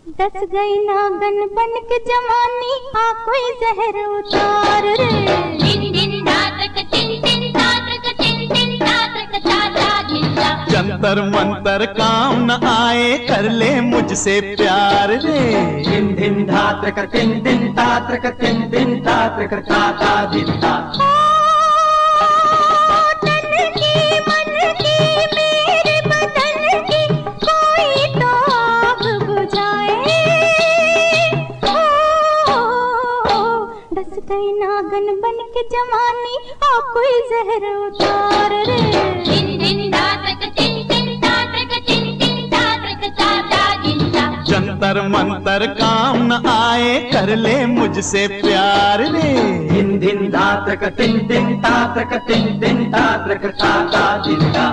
डस गई नागन बन के जवानी, आ कोई जहर उतार रे। दिन दिन धातक दिन दिन धातक दिन दिन धातक दादा जिंदा। जंतर मंतर काम न आए, कर ले मुझसे प्यार रे। दिन दिन धातक दिन दिन धातक दिन दिन धातक दादा जिंदा। नागन बन के जवानी, आ कोई जहर उतार रे। दिन दिन धातक दिन दिन धातक दिन दिन धातक दादा जिंदा। जंतर मंतर काम न आए, कर ले मुझसे प्यार रे। दिन दिन धातक दिन दिन धातक दिन दिन धातक दादा जिंदा।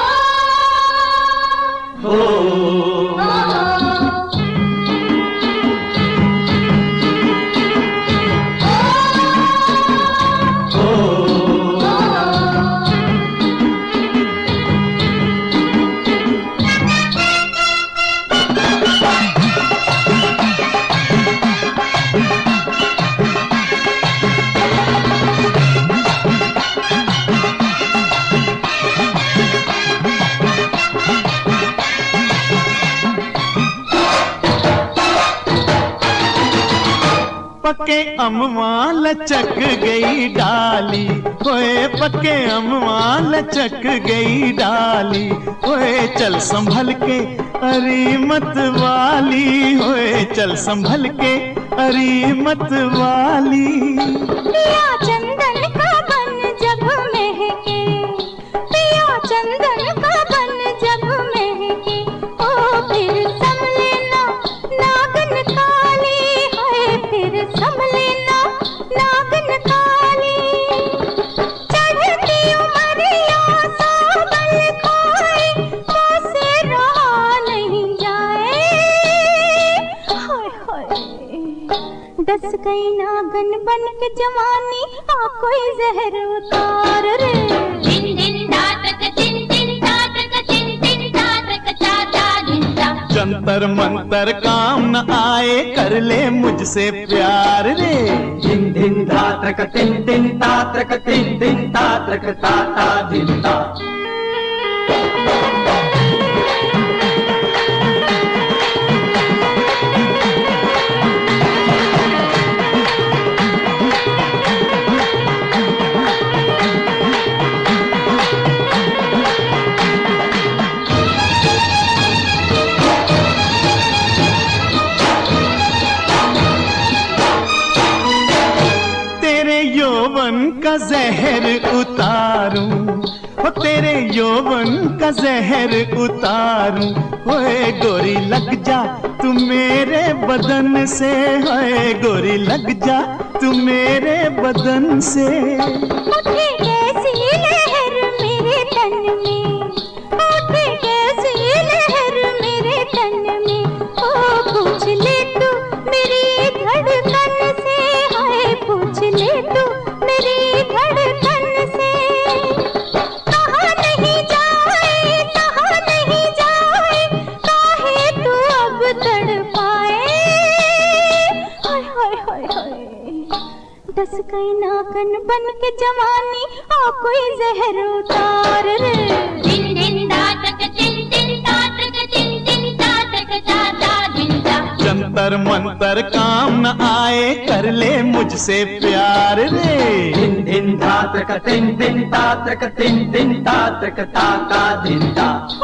पक्के अमवा लचक गई डाली, ओए पक्के अमवा लचक गई डाली। ओए चल संभल के अरे मत वाली, ओए चल संभल के अरे मत वाली। पिया चंदन का बन जब महके, पिया चंदन का बन जब महके, ओ फिर संभलेना नागन काली, है फिर संभलेना नागन काली। चढ़ती उमरिया साबल खाए, मुझसे रहा नहीं जाए। हाय हाय डस गई नागन बन के जवानी, आ कोई जहर उतार रे। दिन दिन धातक दिन दिन धातक दिन दिन धातक दादा जिंदा। जंतर मंतर काम न आए, कर ले मुझसे प्यार रे। दिन दिन धातक दिन दिन धातक दिन दिन धातक दादा जिंदा। का जहर उतारूं, हो तेरे यौवन का जहर उतारूं। होए गोरी लग जा तू मेरे बदन से, होए गोरी लग जा तू मेरे बदन से। उठे कैसी लहर मेरे तन में, उठे कैसी लहर मेरे तन में। ओ पूछ ले तू मेरी धड़कन से, हाय पूछ ले तू मेरी धड़कन से। कहाँ नहीं जाए, कहाँ नहीं जाए, काहे तू अब तड़पाए। हाय हाय हाय हाय डस गई नागन बन के जवानी, आ कोई जहर उतार रे। दिन दिन धातक दिन दिन धातक दिन दिन धातक दादा जिंदा। जंतर मंतर काम न आए, कर ले मुझसे प्यार रे। दिन दिन धातक दिन दिन धातक दिन दिन धातक दादा जिंदा।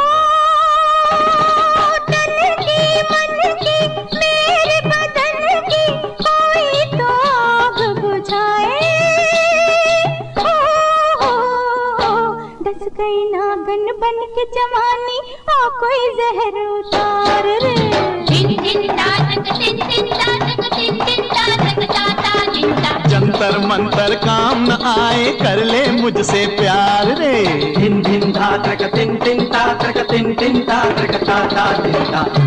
गई नागन बन के जवानी, आ कोई जहर उतार रे। दिन दिन धातक दिन दिन धातक दिन दिन धातक दादा जिंदा। जंतर मंतर काम न आए, कर ले मुझसे प्यार रे। दिन दिन धातक दिन दिन धातक दिन दिन धातक दादा जिंदा।